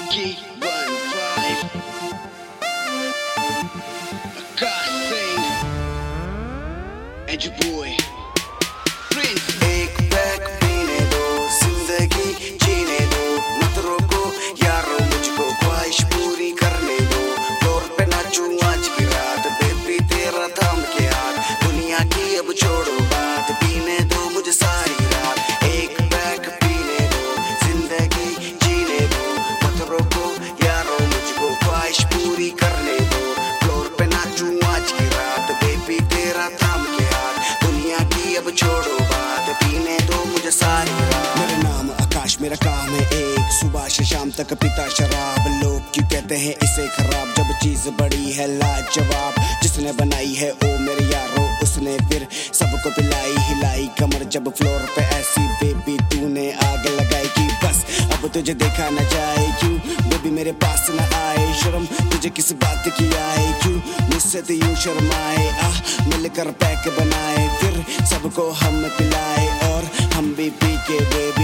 Key 1-5 Akash Singh and your boy Prince। एक pack पीने दो, जिंदगी जीने दो, मत रोको यारो मुझको, ख्वाहिश पूरी करने दो। फ्लोर पे नाचूं आज की रात, बेबी तेरा थाम के हाथ। दुनिया की अब छोड़ो बात, पीने दो मुझे सारी रात। एक पैक पीने दो, जिंदगी जीने दो, मत रोको यारो मुझको, ख्वाहिश पूरी करने दो। फ्लोर पे नाचूं आज की रात, बेबी तेरा थाम के हाथ। दुनिया की अब छोड़ो बात, पीने दो मुझे सारी रात। मेरा नाम आकाश, मेरा काम है एक, सुबह से शाम तक पीता शराब। लोग क्यों कहते हैं इसे खराब, जब चीज बड़ी है लाजवाब। जिसने बनाई है ओ मेरे यारो, उसने फिर सबको पिलाई हिलाई कमर। जब फ्लोर पे ऐसी बेबी तूने आग लगाई कि बस अब तुझे देखा न जाए। क्यों बेबी मेरे पास न आए, शर्म तुझे किस बात की आए। क्यों मुझसे तो यूं शर्माए, मिलकर पैक बनाए, फिर सबको हम पिलाए और हम भी पी के बेबी।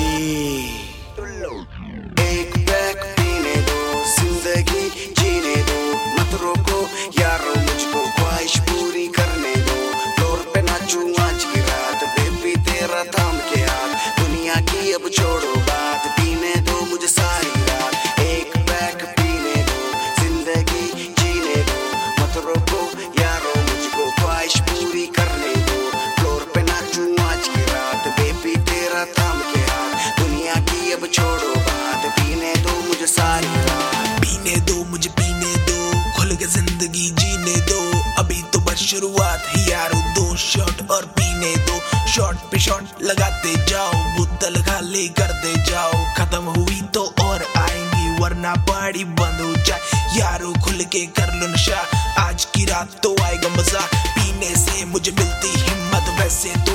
एक पैक पीने दो, जिंदगी जीने दो, मत रोको यारो मुझको, ख्वाहिश पूरी करने दो। फ्लोर पे नाचूं आज की रात, बेबी तेरा थाम के हाथ। दुनिया की अब छोड़ो बात, पीने दो मुझे सारी रात। एक पैक पीने दो, जिंदगी जीने दो, मत रोको यारो मुझको, ख्वाहिश पूरी करने दो। फ्लोर पे नाचूं आज की रात, बेबी तेरा थाम के हाथ। दुनिया की अब छोड़ो बात, पीने दो मुझे सारी रात। पीने दो मुझे पीने दो, खुल के जिंदगी जीने दो। अभी तो बस शुरुआत है यारो, 2 शॉट और पीने दो। शॉट पे शॉट लगाते जाओ, बोतल खाली करते जाओ। खत्म हुई तो और आएंगी, वरना पार्टी बंद हो जाए। यारो खुल के कर लो नशा, आज की रात तो आएगा मजा। पीने से मुझे मिलती हिम्मत, वैसे